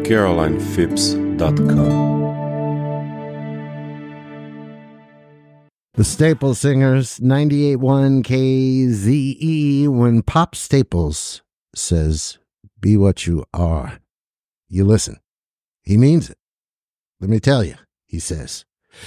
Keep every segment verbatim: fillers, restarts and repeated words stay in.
caroline phipps dot com. The Staple Singers, ninety-eight point one K Z E. When Pop Staples says, be what you are, you listen. He means it. Let me tell you, he says.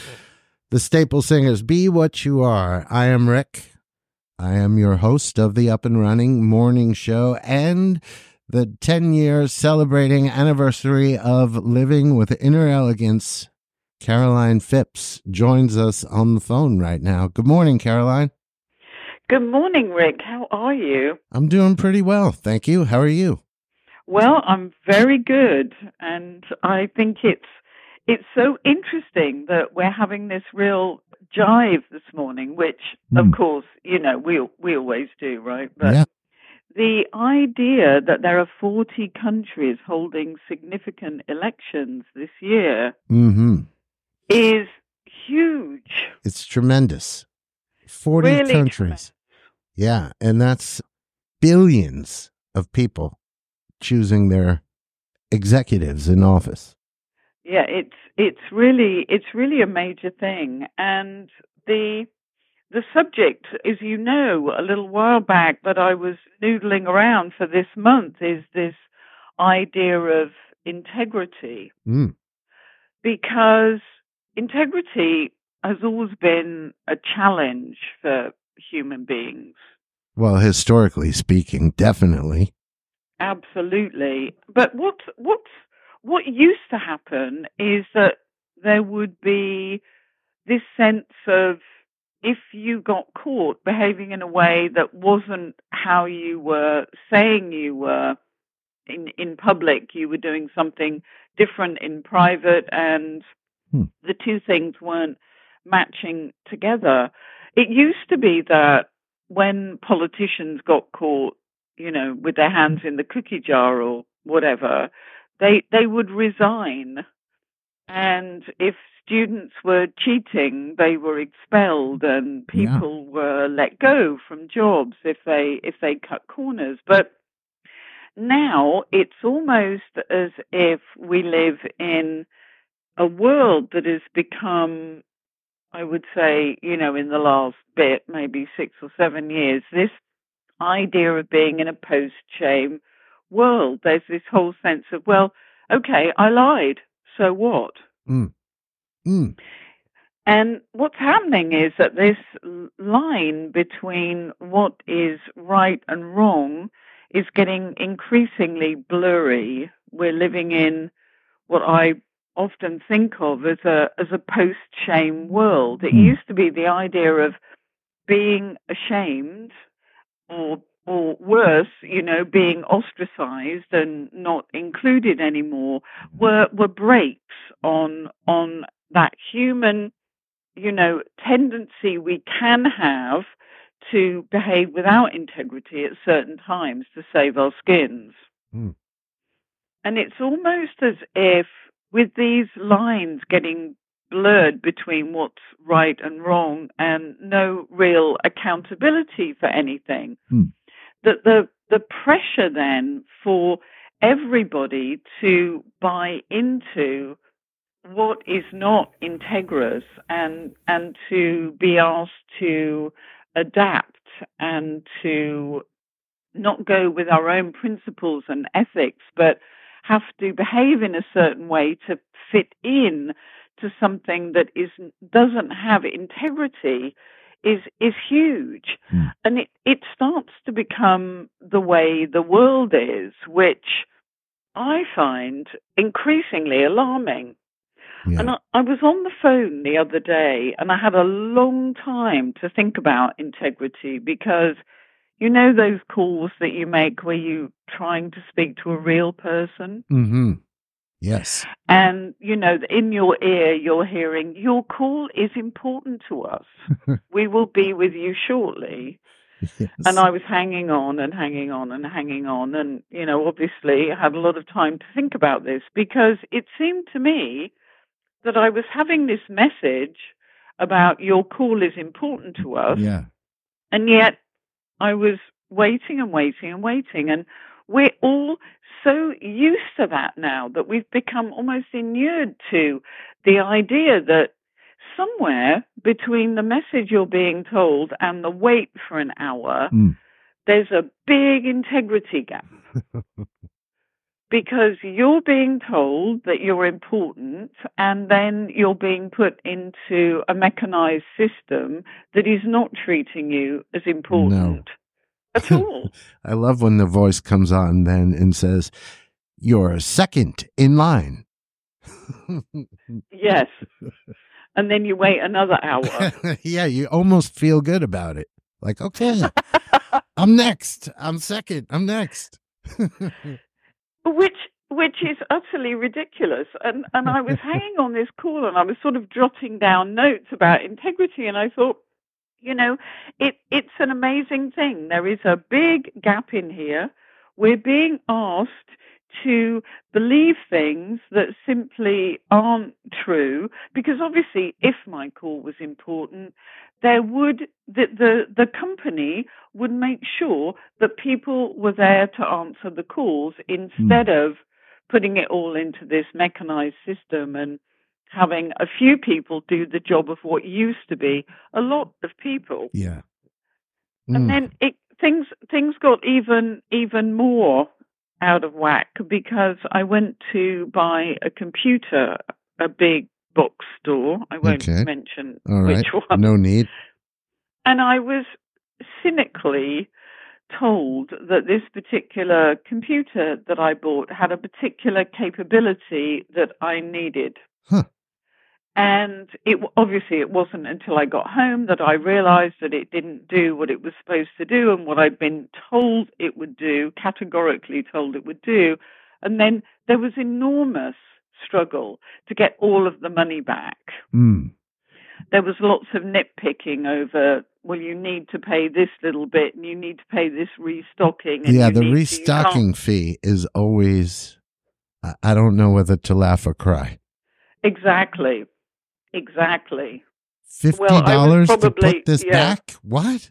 The Staple Singers, be what you are. I am Rick. I am your host of the Up and Running Morning Show and the ten years celebrating anniversary of Living with Inner Elegance. Caroline Phipps joins us on the phone right now. Good morning, Caroline. Good morning, Rick. How are you? I'm doing pretty well, thank you. How are you? Well, I'm very good, and I think it's it's so interesting that we're having this real jive this morning, which, mm. of course, you know, we we always do, right? But yeah. The idea that there are forty countries holding significant elections this year mm-hmm. is huge. It's tremendous. forty really countries. Tremendous. Yeah, and that's billions of people choosing their executives in office. Yeah, it's it's really it's really a major thing. And the the subject, as you know, a little while back that I was noodling around for this month is this idea of integrity. Mm. Because integrity has always been a challenge for human beings. Well, historically speaking, definitely. Absolutely. But what what what used to happen is that there would be this sense of, if you got caught behaving in a way that wasn't how you were saying you were in, in public, you were doing something different in private, and hmm. the two things weren't matching together. It used to be that when politicians got caught, you know, with their hands in the cookie jar or whatever, they they would resign. And if students were cheating, they were expelled, and people yeah. were let go from jobs if they if they cut corners. But now it's almost as if we live in a world that has become, I would say, you know, in the last bit, maybe six or seven years, this idea of being in a post-shame world. There's this whole sense of, well, okay, I lied, so what? Mm. Mm. And what's happening is that this line between what is right and wrong is getting increasingly blurry. We're living in what I often think of as a as a post-shame world. It mm. used to be the idea of being ashamed, or or worse, you know, being ostracized and not included anymore, were were breaks on on that human, you know, tendency we can have to behave without integrity at certain times to save our skins. Mm. And it's almost as if, with these lines getting blurred between what's right and wrong and no real accountability for anything, mm. that the the pressure then for everybody to buy into what is not integrous and and to be asked to adapt and to not go with our own principles and ethics, but have to behave in a certain way to fit in to something that is doesn't have integrity is is huge. Mm. And it, it starts to become the way the world is, which I find increasingly alarming. Yeah. And I, I was on the phone the other day, and I had a long time to think about integrity, because you know those calls that you make where you're trying to speak to a real person? Mm-hmm. Yes. And, you know, in your ear, you're hearing, your call is important to us. We will be with you shortly. Yes. And I was hanging on and hanging on and hanging on. And, you know, obviously I had a lot of time to think about this, because it seemed to me that I was having this message about your call is important to us. Yeah. And yet I was waiting and waiting and waiting. And we're all so used to that now that we've become almost inured to the idea that somewhere between the message you're being told and the wait for an hour, Mm. there's a big integrity gap. Because you're being told that you're important, and then you're being put into a mechanized system that is not treating you as important at all. I love when the voice comes on then and says, "You're second in line." Yes. And then you wait another hour. Yeah, you almost feel good about it. Like, okay, I'm next. I'm second. I'm next. Which which is utterly ridiculous. And and I was hanging on this call and I was sort of jotting down notes about integrity, and I thought, you know, it it's an amazing thing. There is a big gap in here. We're being asked to believe things that simply aren't true, because obviously if my call was important, there would the, the the company would make sure that people were there to answer the calls instead mm. of putting it all into this mechanized system and having a few people do the job of what used to be a lot of people. Yeah. Mm. And then it things things got even even more out of whack because I went to buy a computer, a big box store. I won't okay. mention All right. which one. No need. And I was cynically told that this particular computer that I bought had a particular capability that I needed. Huh. And it obviously it wasn't until I got home that I realized that it didn't do what it was supposed to do and what I'd been told it would do, categorically told it would do. And then there was enormous struggle to get all of the money back. Mm. There was lots of nitpicking over, well, you need to pay this little bit and you need to pay this restocking. And yeah, you the need restocking to, fee is always, I don't know whether to laugh or cry. Exactly. Exactly. Fifty dollars well, to put this yeah. back? What?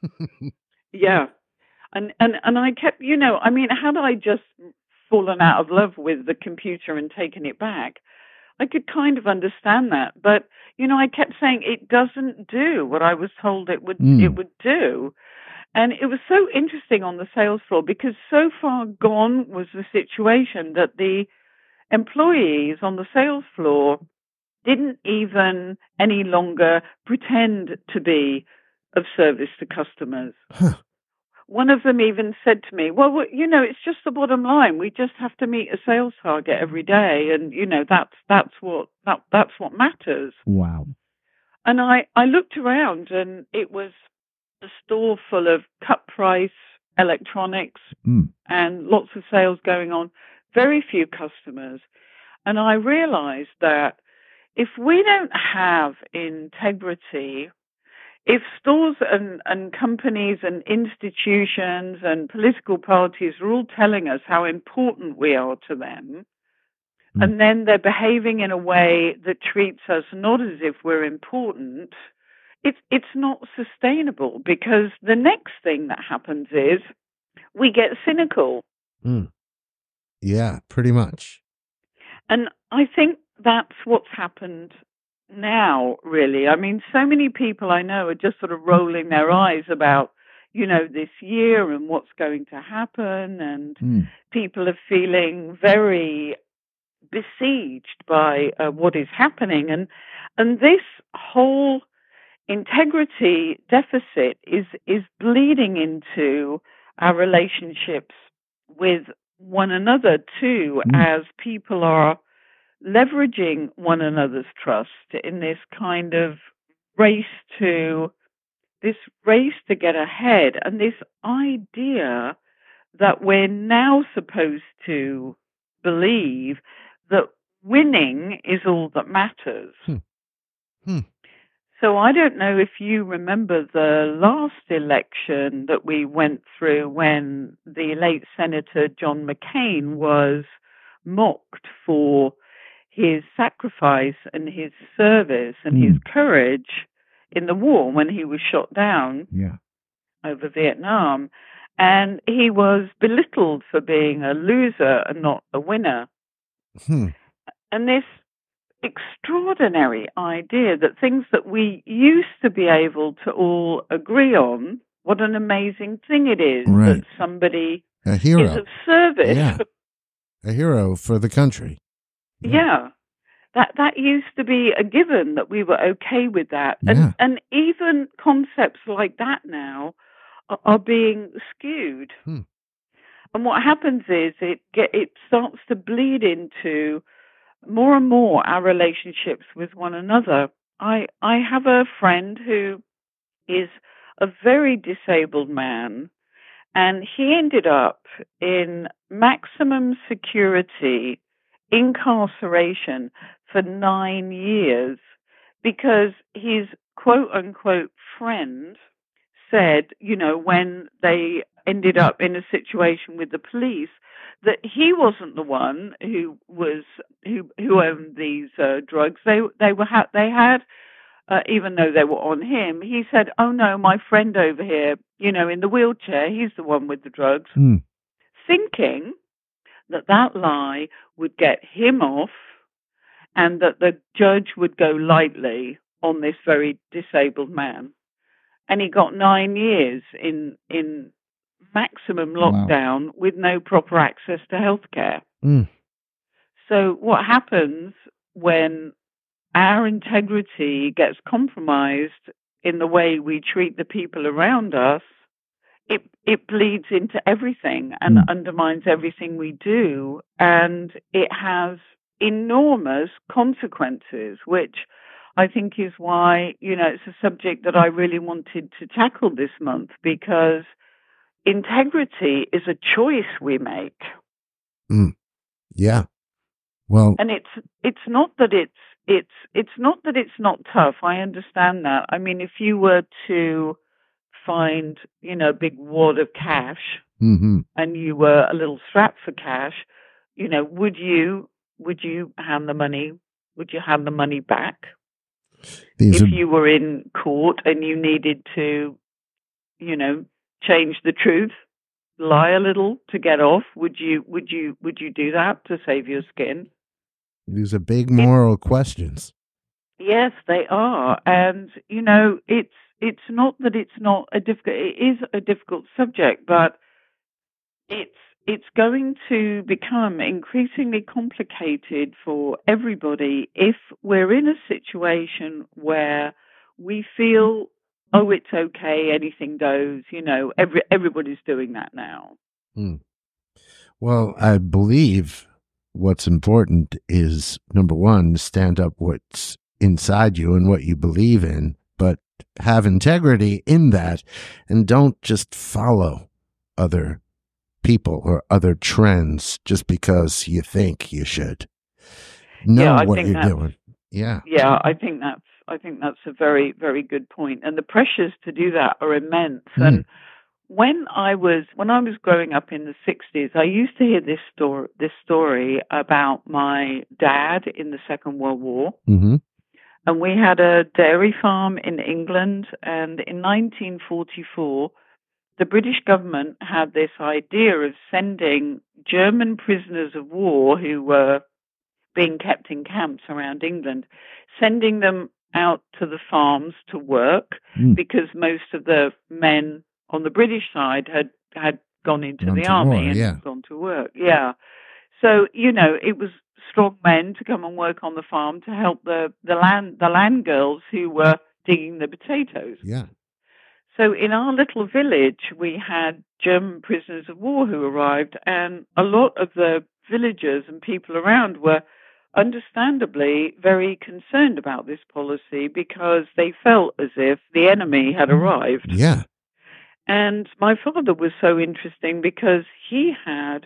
Yeah, and and and I kept, you know, I mean, had I just fallen out of love with the computer and taken it back, I could kind of understand that. But you know, I kept saying it doesn't do what I was told it would mm. it would do, and it was so interesting on the sales floor because so far gone was the situation that the employees on the sales floor didn't even any longer pretend to be of service to customers. Huh. One of them even said to me, well, you know, it's just the bottom line. We just have to meet a sales target every day. And, you know, that's that's what that, that's what matters. Wow. And I, I looked around and it was a store full of cut price electronics mm. and lots of sales going on, very few customers. And I realized that if we don't have integrity, if stores and, and companies and institutions and political parties are all telling us how important we are to them, mm. and then they're behaving in a way that treats us not as if we're important, it's, it's not sustainable because the next thing that happens is we get cynical. Mm. Yeah, pretty much. And I think that's what's happened now, really. I mean, so many people I know are just sort of rolling their eyes about, you know, this year and what's going to happen. And mm. people are feeling very besieged by uh, what is happening. And and this whole integrity deficit is, is bleeding into our relationships with one another, too, mm. as people are leveraging one another's trust in this kind of race to this race to get ahead, and this idea that we're now supposed to believe that winning is all that matters. Hmm. Hmm. So I don't know if you remember the last election that we went through when the late Senator John McCain was mocked for his sacrifice and his service and mm. his courage in the war when he was shot down yeah. over Vietnam. and he was belittled for being a loser and not a winner. Hmm. And this extraordinary idea that things that we used to be able to all agree on, what an amazing thing it is Right. that somebody A hero. is of service. Yeah. A hero for the country. Yeah. Yeah. That that used to be a given, that we were okay with that. Yeah. And and even concepts like that now are, are being skewed. Hmm. And what happens is it get, it starts to bleed into more and more our relationships with one another. I I have a friend who is a very disabled man, and he ended up in maximum security incarceration for nine years because his quote unquote friend said, you know, when they ended up in a situation with the police, that he wasn't the one who was who who owned these uh, drugs. They they were ha- they had. Uh, even though they were on him, he said, "Oh no, my friend over here, you know, in the wheelchair, he's the one with the drugs," Hmm. thinking that that lie would get him off and that the judge would go lightly on this very disabled man. And he got nine years in in maximum lockdown wow. with no proper access to healthcare. Hmm. So what happens when our integrity gets compromised in the way we treat the people around us? It it bleeds into everything and mm. undermines everything we do, and it has enormous consequences, which I think is why, you know, it's a subject that I really wanted to tackle this month, because integrity is a choice we make. Mm. Yeah. Well, and it's it's not that it's it's it's not that it's not tough. I understand that. I mean, if you were to find, you know, a big wad of cash mm-hmm. and you were a little strapped for cash, you know, would you would you hand the money? Would you hand the money back? These if are... you were in court and you needed to, you know, change the truth, lie a little to get off, would you would you would you do that to save your skin? These are big moral it, questions. Yes, they are, and you know, it's it's not that it's not a difficult. It is a difficult subject, but it's it's going to become increasingly complicated for everybody if we're in a situation where we feel, oh, it's okay, anything goes. You know, every everybody's doing that now. Hmm. Well, I believe what's important is, number one, stand up what's inside you and what you believe in, but have integrity in that, and don't just follow other people or other trends just because you think you should. Know yeah, what you're doing. Yeah. Yeah, I think that's I think that's a very, very good point. And the pressures to do that are immense. Mm. And when I was when I was growing up in the sixties, I used to hear this story this story about my dad in the Second World War. Mm-hmm. And we had a dairy farm in England, and in nineteen forty-four, the British government had this idea of sending German prisoners of war who were being kept in camps around England, sending them out to the farms to work, mm. because most of the men on the British side had, had gone into gone the army war, and yeah. gone to work. Yeah. So, you know, it was strong men to come and work on the farm to help the, the land the land girls who were digging the potatoes. Yeah. So in our little village, we had German prisoners of war who arrived, and a lot of the villagers and people around were understandably very concerned about this policy because they felt as if the enemy had arrived. Yeah. And my father was so interesting because he had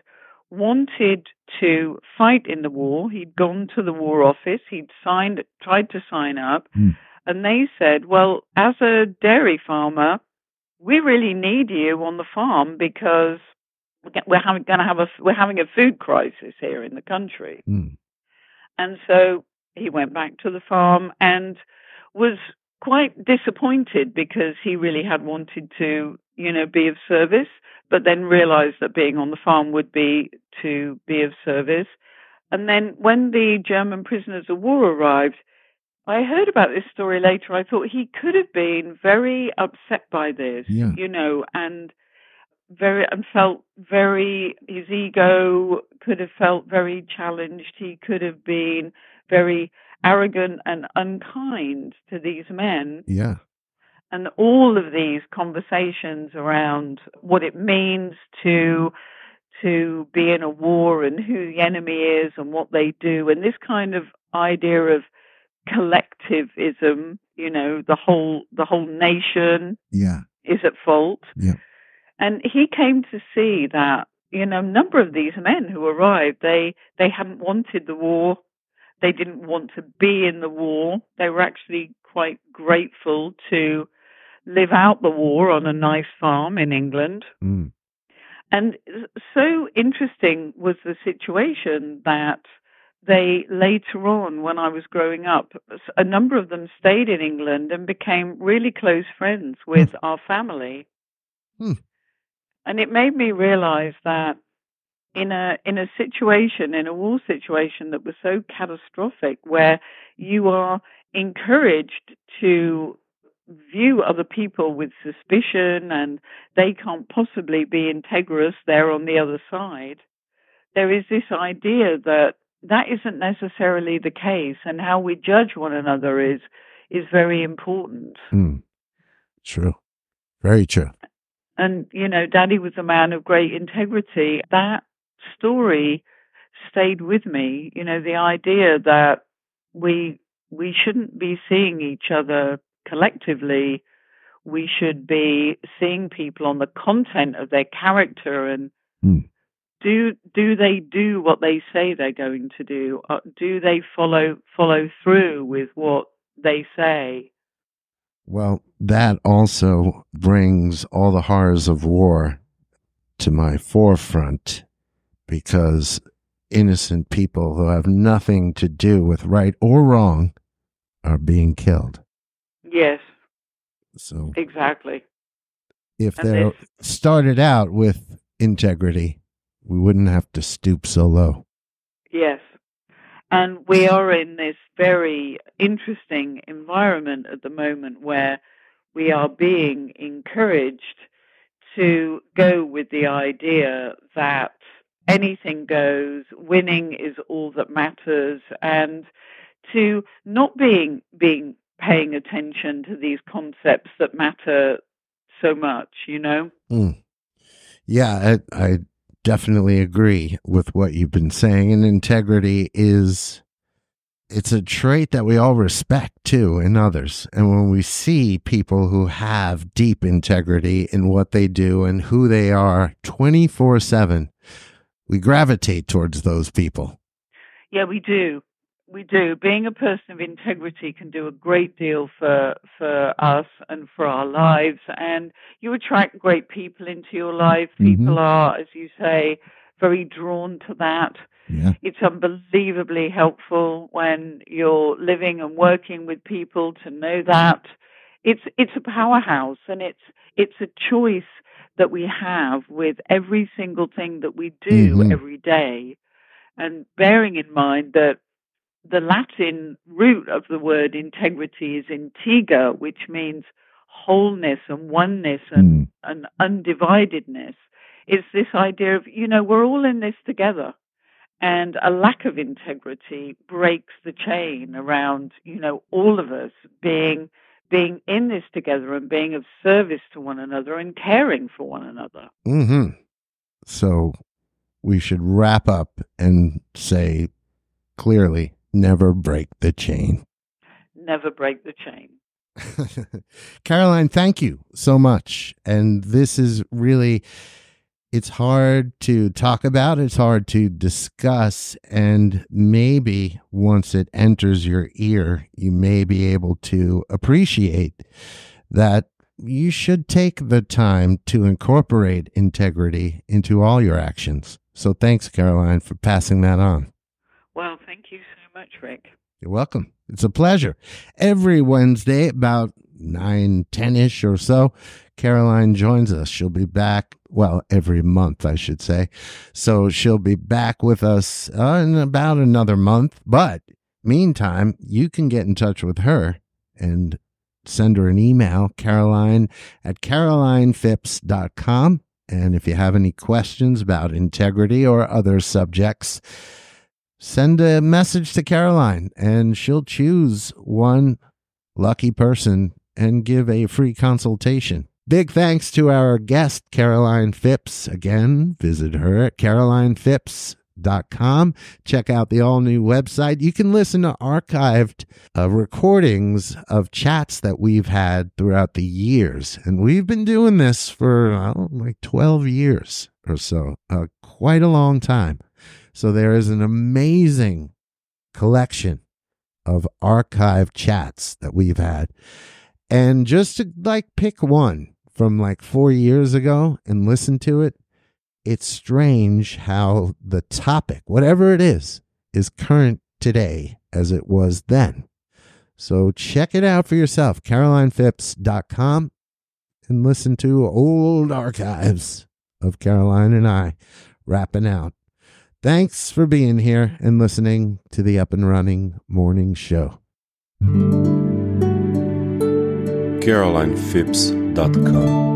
wanted to fight in the war. He'd gone to the War Office. He'd signed, tried to sign up. Mm. And they said, well, as a dairy farmer, we really need you on the farm because we're having, gonna have a, we're having a food crisis here in the country. Mm. And so he went back to the farm and was quite disappointed because he really had wanted to, you know, be of service. but then realized that being on the farm would be to be of service. And then when the German prisoners of war arrived, I heard about this story later. I thought he could have been very upset by this, Yeah. you know, and very and felt very, his ego could have felt very challenged. He could have been very arrogant and unkind to these men. Yeah. And all of these conversations around what it means to to be in a war and who the enemy is and what they do, and this kind of idea of collectivism, you know, the whole the whole nation Yeah. is at fault. Yeah. And he came to see that, you know, a number of these men who arrived, they they hadn't wanted the war. They didn't want to be in the war. They were actually quite grateful to live out the war on a nice farm in England. Mm. And so interesting was the situation that they later on, when I was growing up, a number of them stayed in England and became really close friends with Hmm. our family. Hmm. And it made me realize that in a in a situation, in a war situation that was so catastrophic, where you are encouraged to view other people with suspicion and they can't possibly be integrous, they're on the other side, there is this idea that that isn't necessarily the case, and how we judge one another is is very important. Mm. True. Very true. And, you know, Daddy was a man of great integrity. That story stayed with me, you know, the idea that we we shouldn't be seeing each other collectively. We should be seeing people on the content of their character, and Mm. do do they do what they say they're going to do? Uh, do they follow follow through with what they say? Well, that also brings all the horrors of war to my forefront, because innocent people who have nothing to do with right or wrong are being killed. Yes, So exactly. if And they this- started out with integrity, we wouldn't have to stoop so low. Yes. And we are in this very interesting environment at the moment where we are being encouraged to go with the idea that anything goes, winning is all that matters, and to not being being paying attention to these concepts that matter so much, you know? Mm. Yeah, I, I definitely agree with what you've been saying. And integrity is, it's a trait that we all respect too in others. And when we see people who have deep integrity in what they do and who they are twenty-four seven, we gravitate towards those people. Yeah, we do. We do. Being a person of integrity can do a great deal for for us and for our lives. And you attract great people into your life. People Mhm. are, as you say, very drawn to that. Yeah. It's unbelievably helpful when you're living and working with people to know that. It's it's a powerhouse, and it's it's a choice that we have with every single thing that we do Mhm. every day. And bearing in mind that the Latin root of the word integrity is integer, which means wholeness and oneness and, Mm. and undividedness. It's this idea of, you know, we're all in this together. And a lack of integrity breaks the chain around, you know, all of us being being in this together and being of service to one another and caring for one another. hmm So we should wrap up and say clearly, never break the chain. Never break the chain. Caroline, thank you so much. And this is really, it's hard to talk about, it's hard to discuss, and maybe once it enters your ear, you may be able to appreciate that you should take the time to incorporate integrity into all your actions. So thanks, Caroline, for passing that on. Well, thank you so much, Rick. You're welcome. It's a pleasure. Every Wednesday about nine ten-ish or so, Caroline joins us. She'll be back, well, every month, I should say. So she'll be back with us uh, in about another month. But meantime, you can get in touch with her and send her an email, Caroline at caroline phipps dot com. And if you have any questions about integrity or other subjects, send a message to Caroline and she'll choose one lucky person and give a free consultation. Big thanks to our guest, Caroline Phipps. Again, visit her at caroline phipps dot com. Check out the all-new website. You can listen to archived uh, recordings of chats that we've had throughout the years. And we've been doing this for uh, like twelve years or so, uh, quite a long time. So there is an amazing collection of archived chats that we've had. And just to like pick one from like four years ago and listen to it, it's strange how the topic, whatever it is, is current today as it was then. So check it out for yourself, caroline phipps dot com, and listen to old archives of Caroline and I rapping out. Thanks for being here and listening to the Up and Running Morning Show. caroline phipps dot com